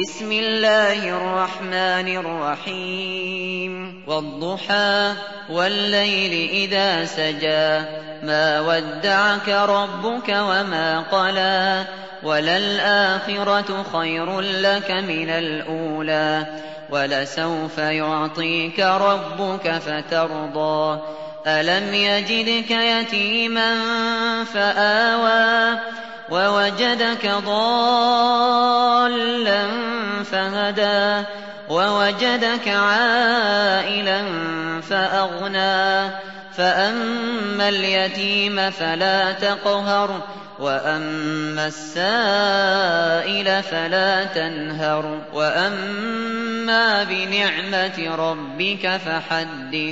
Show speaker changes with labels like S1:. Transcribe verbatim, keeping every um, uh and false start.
S1: بسم الله الرحمن الرحيم والضحى والليل إذا سجى ما ودعك ربك وما قلى وللآخرة خير لك من الأولى ولسوف يعطيك ربك فترضى ألم يجدك يتيما فآوى ووجدك ضالا فهدى ووجدك عائلا فأغنى فأما اليتيم فلا تقهر وأما السائل فلا تنهر وأما بنعمة ربك فحدث